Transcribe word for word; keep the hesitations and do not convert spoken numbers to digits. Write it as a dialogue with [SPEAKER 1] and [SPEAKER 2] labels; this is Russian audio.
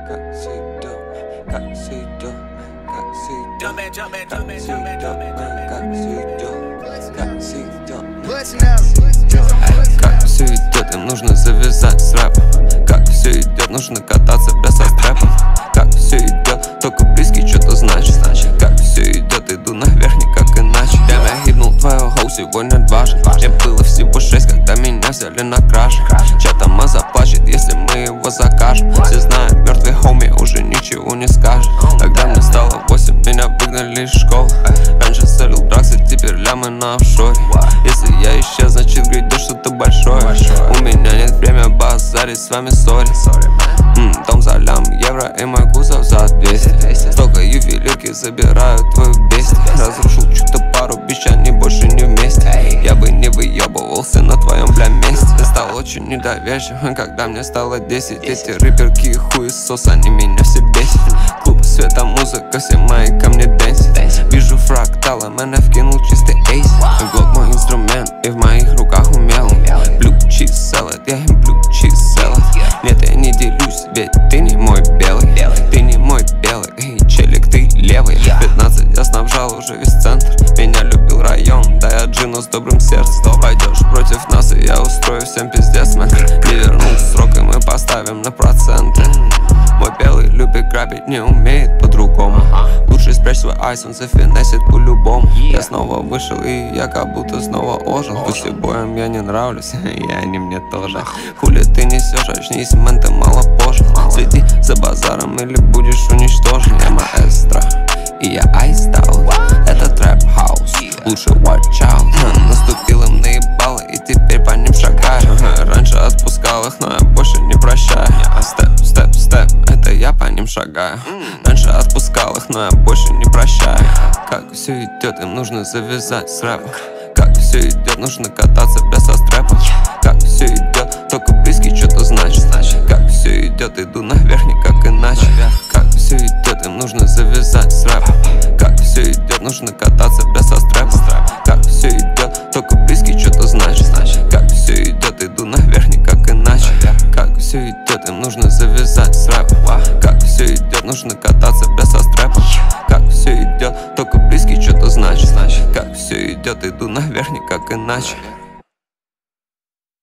[SPEAKER 1] как все идет, как все идет, как все идет, как все идет, как все идет, как все идет, как все идет, им нужно завязать с рэпом. Как все идет, нужно кататься без стрепом. Как все идет, только близкий что-то значит. Как все идет, иду наверх, никак иначе. Damn, я хитнул твою хоу сегодня дважды. Мне было всего шесть, когда меня взяли на краже. Чатама заплачет, если мы его закажем. Все знают, мертвый хоми уже ничего не скажет. Когда мне стало восемь, меня выгнали из школы. Раньше целил драксы, теперь лямы на офшоре. Если я исчез, значит грядет что-то большое. У меня нет времени базарить с вами, сори. mm, Дом за лям евро и мой кузов за двести. Столько ювелирки забирают твою бесть. Разрушил что-то пару бич, они больше не вместе. Я бы не выебывался на твоем бля месте. Я стал очень недоверчивым, когда мне стало десять. Эти рэперки и хуесос, они меня все бесят. Клуб света, музыка, все мои ко мне дэнсят. Вижу фракталы, меня вкинул чистый эйс. Глок мой инструмент, и в моих руках умел. Blue cheese salad, я им blue cheese salad. Нет, я не делюсь, ведь ты не мой белый. Ты не мой белый, эй, челик, ты левый. Пятнадцать я снабжал уже весь центр. Меня любил район, да я джину с добрым сердцем. Пойдешь против нас, и я устрою всем пиздец, мэн. Не вернул срок, и мы поставим на проценты. Мой белый любит грабить, не умеет по-другому. Лучше спрячь свой айс, он зафинесит по-любому. Я снова вышел, и я как будто снова ожил. Пусть боем я не нравлюсь, и они мне тоже. Хули ты несешь, очнись, мэн, ты мало позже. Следи за базаром, или будешь уничтожен. Я маэстро, и я айстаут. Это трэп-хаус, лучше watch out. Наступил им наебало, и теперь по ним шагаю. Раньше отпускал их, но я больше не прощаю. Степ, степ, степ, это я по ним шагаю. Раньше отпускал их, но я больше не прощаю. Как все идет, им нужно завязать с рэпом. Как все идет, нужно кататься без стрепом. Как все идет, только близкий что-то значит. Как все идет, иду наверх, никак иначе. Как все идет, им нужно завязать с рэпом. Как все идет, нужно кататься без стрепом. Как все идет, только близкий что-то значит. Как все идет, иду наверх, никак иначе. Как все идет, им нужно завязать с рэпом. Как все идет, нужно кататься без стрепом. Как все идет, только близкий что-то значит. Как все идет, иду наверх, никак иначе.